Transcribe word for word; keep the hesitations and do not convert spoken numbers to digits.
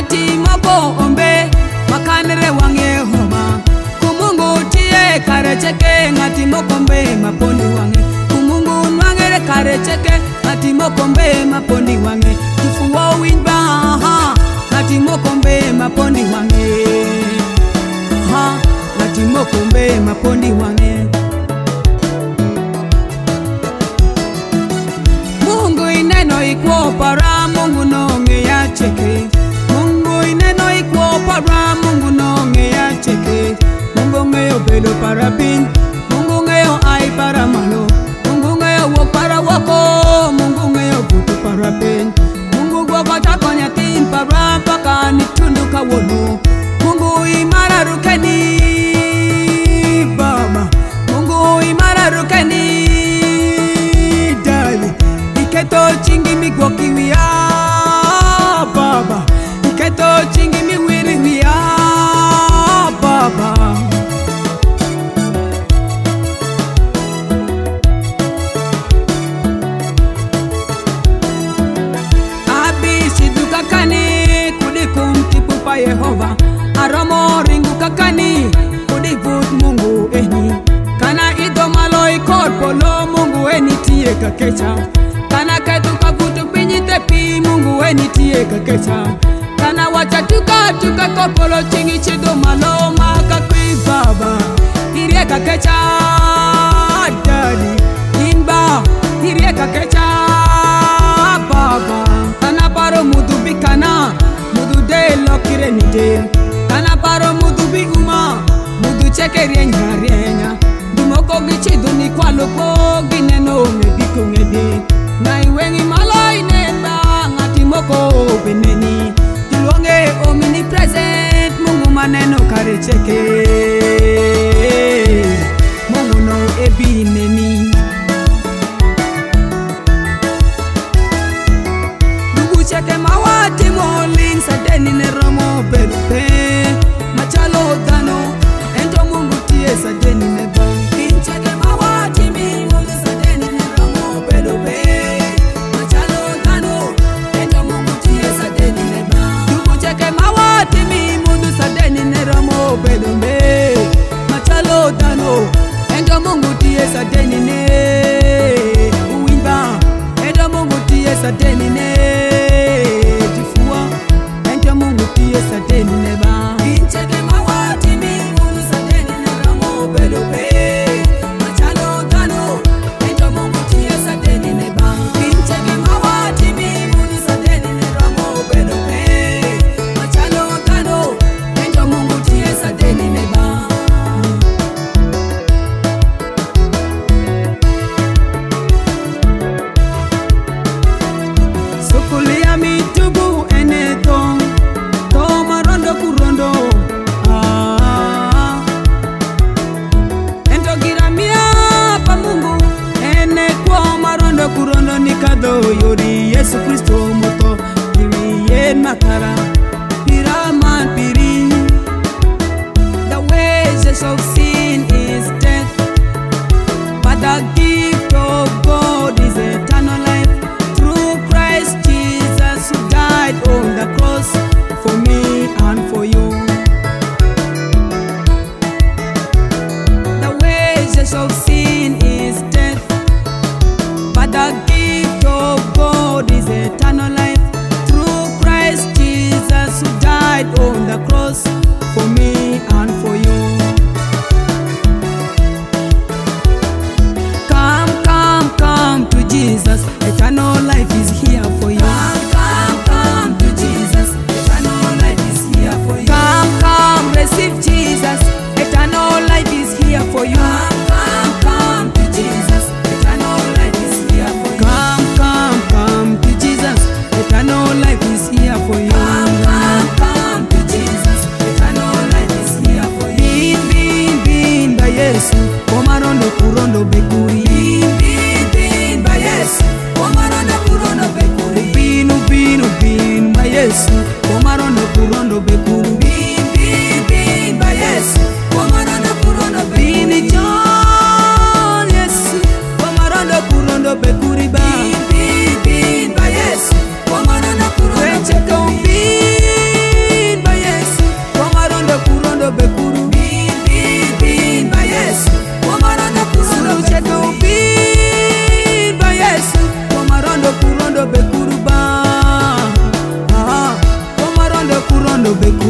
ngati moko ombe makanere wange homa kumungu tie karecheke ngati mokombe maponi wange kumungu nwangere karecheke ngati mokombe maponi wange tufuwa winba ha ngati mokombe maponi wange ha ngati mokombe maponi wange Mungu ineno ikuo para Mungu nonge ya cheke Mungu ineno ikuo para Mungu nonge ya cheke Mungu ngeyo bedo para pin Mungu ngeyo ai para malo Mungu ngeyo wo para wako Mungu ngeyo butu para pin Mungu gwako tako nyatin para paka nitundu kawono Mungu imara rukeni Baba Mungu imara rukeni Dali Iketo chingi mi gwoki wia Baba Iketo chingi mi wiri wia Baba Abi shidu kakani kudikum kipu pa Yehova Aromo ringu kakani kudivut Mungu eni Kana ido malo ikor polo Mungu eni tiye kakecha Kana ketu kabutu pinyi tepi Mungu eni tiye kakecha Kana wacha tuka tuka korpolo chingi chido malo maka kui baba Tirie kakecha Daddy Inba Tirie kakecha Baba Kana paro mudu bikana Mudu de lokire ni de Kana paro mudu bi uma Mudu cheke rienya rienya Dumoko gichido ni kwa loko Gineno mebiko ngede Na iwengi malo inenda Ngati moko beneni Tilonge omnipresent Mungu maneno karecheke Mungu no ebi neni Dugu cheke mawati moling Sadeni ne romo berupe Machalo dano Ento Mungu tie sadeni ne bang Kincheke mawati mi Mungu sadeni ne romo berupe Machalo dano Ento Mungu tie sadeni ne bang Dugu cheke mawati mi Mungu sadeni ne romo berupe Machalo dano Ento Mungu tie sadeni ne Uwimba Ento Mungu tie sadeni ne Tifua Ento Mungu tie sadeni ne bang Kincheke mawati mi Mungu sadeni ne romo berupe Machalo dano Ento Mungu tie sadeni ne bang Kincheke mawati mi Mungu sadeni ne romo berupe Machalo dano Ento Mungu tie sadeni ne bang Sukulia mitugu eneto To marondo kurondo ah. Ento giramia pa Mungu Ene kwa marondo kurondo nikado Yori Yesu Kristo moto Iwi yen makara Piraman piri The wages of sin is death But the gift of God is eternal life Through Christ Jesus who died on the cross For me and for you The wages of sin is death But the gift of God is eternal life Through Christ Jesus who died on the cross For me and for you Come, come, come to Jesus Eternal life is here for you Come, come, come to Jesus Eternal life is here for you Come, come, receive Jesus Eternal life is here for you Come, come, come to Jesus Eternal life is here for you Come, come, come to Jesus Eternal life is here for you Come, come, come to Jesus Eternal life is here for you Bin, bin, bin, by Yesu Komarondo kurondo bekuri Bin, bin, bin, by Yesu Komarondo kurondo bekuri Binu, binu, bin, by Yesu Komarondo kurondo bekuri Bin, bin, bin, by Yesu Komarondo kurondo bekuri Bini John Yesu Komarondo kurondo bekuri ba Bin, bin, bin, by Yesu Komarondo kurondo bekuri Wecheka ubi beku